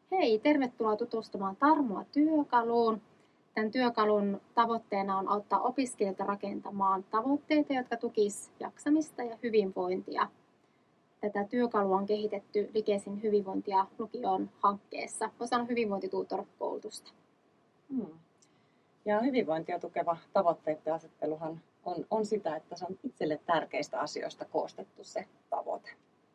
Hei, tervetuloa tutustumaan Tarmoa-työkaluun. Tämän työkalun tavoitteena on auttaa opiskelijoita rakentamaan tavoitteita, jotka tukisivat jaksamista ja hyvinvointia. Tätä työkalua on kehitetty Likesin hyvinvointia lukioon hankkeessa osana hyvinvointitutor-koulutusta. Ja hyvinvointia tukeva tavoitteiden asetteluhan on sitä, että se on itselle tärkeistä asioista koostettu se tavoite.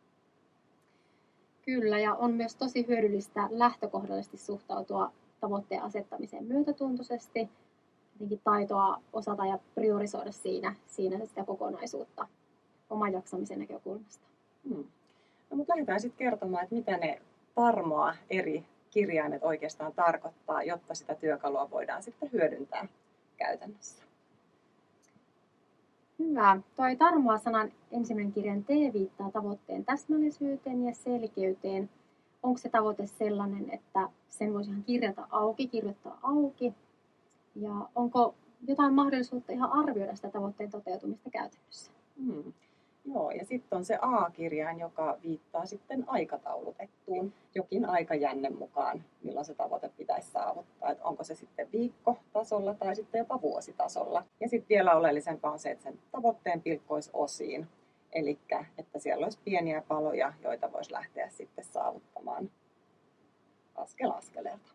Kyllä, ja on myös tosi hyödyllistä lähtökohdallisesti suhtautua tavoitteen asettamiseen myötätuntoisesti, jotenkin taitoa osata ja priorisoida siinä sitä kokonaisuutta oman jaksamisen näkökulmasta. No, mutta lähdetään sitten kertomaan, että mitä ne Tarmoa eri kirjaimet oikeastaan tarkoittaa, jotta sitä työkalua voidaan sitten hyödyntää käytännössä. Hyvä. Toi Tarmoa-sanan ensimmäinen kirjain T viittaa tavoitteen täsmällisyyteen ja selkeyteen. Onko se tavoite sellainen, että sen voisi ihan kirjoittaa auki? Ja onko jotain mahdollisuutta ihan arvioida sitä tavoitteen toteutumista käytännössä? Joo, ja sitten on se A-kirjain, joka viittaa sitten aikataulutettuun jokin aikajänne mukaan, milloin se tavoite pitäisi saavuttaa. Et onko se sitten viikkotasolla tai sitten jopa vuositasolla. Ja sitten vielä oleellisempaa on se, että sen tavoitteen pilkkoisi osiin. Eli että siellä olisi pieniä paloja, joita voisi lähteä sitten saavuttamaan askel askeleelta.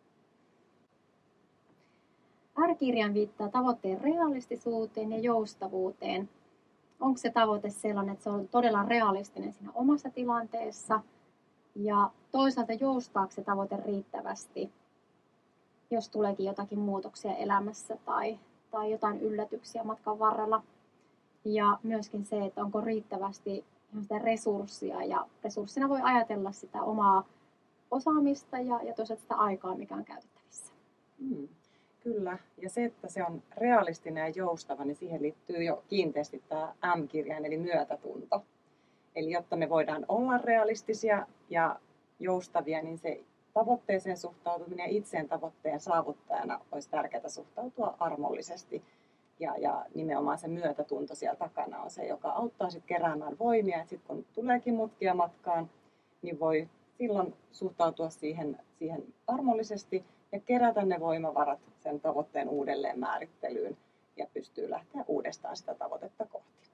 R-kirjain viittaa tavoitteen realistisuuteen ja joustavuuteen. Onko se tavoite sellainen, että se on todella realistinen siinä omassa tilanteessa ja toisaalta joustaako se tavoite riittävästi, jos tuleekin jotakin muutoksia elämässä tai jotain yllätyksiä matkan varrella. Ja myöskin se, että onko riittävästi sitä resurssia ja resurssina voi ajatella sitä omaa osaamista ja toisaalta sitä aikaa, mikä on käytettävissä. Kyllä, ja se, että se on realistinen ja joustava, niin siihen liittyy jo kiinteästi tämä M-kirjain, eli myötätunto. Eli jotta me voidaan olla realistisia ja joustavia, niin se tavoitteeseen suhtautuminen ja itseen tavoitteen saavuttajana olisi tärkeää suhtautua armollisesti. Ja nimenomaan se myötätunto siellä takana on se, joka auttaa sitten keräämään voimia. Et sitten kun tuleekin mutkia matkaan, niin voi silloin suhtautua siihen armollisesti ja kerätä ne voimavarat sen tavoitteen uudelleen määrittelyyn ja pystyy lähteä uudestaan sitä tavoitetta kohti.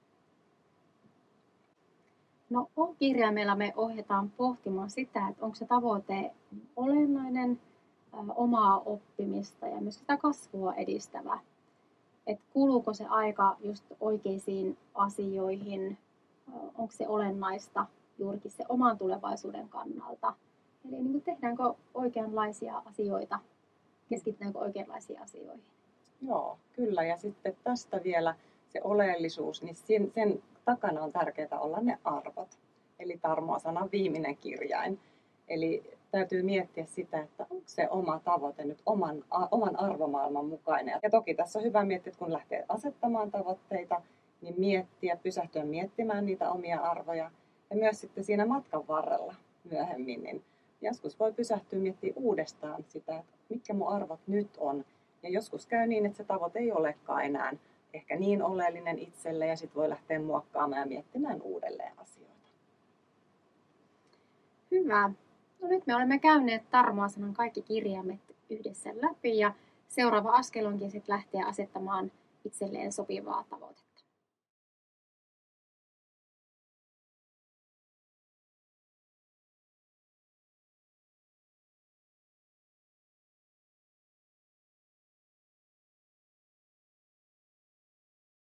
No O-kirjaimella me ohjataan pohtimaan sitä, että onko se tavoite olennainen, omaa oppimista ja myös sitä kasvua edistävä. Että kuluuko se aika just oikeisiin asioihin, onko se olennaista juurikin se oman tulevaisuuden kannalta. Eli niin tehdäänkö oikeanlaisia asioita, keskitytäänkö oikeanlaisiin asioihin? Joo, kyllä. Ja sitten tästä vielä se oleellisuus, niin sen takana on tärkeää olla ne arvot. Eli Tarmoa-sanan viimeinen kirjain. Eli täytyy miettiä sitä, että onko se oma tavoite nyt oman arvomaailman mukainen. Ja toki tässä on hyvä miettiä, että kun lähtee asettamaan tavoitteita, niin pysähtyä miettimään niitä omia arvoja. Ja myös sitten siinä matkan varrella myöhemmin, niin joskus voi pysähtyä miettimään uudestaan sitä, että mitkä mun arvot nyt on. Ja joskus käy niin, että se tavoite ei olekaan enää ehkä niin oleellinen itselle ja sitten voi lähteä muokkaamaan ja miettimään uudelleen asioita. Hyvä. No nyt me olemme käyneet Tarmoa-sanan kaikki kirjaimet yhdessä läpi ja seuraava askel onkin sitten lähteä asettamaan itselleen sopivaa tavoitetta.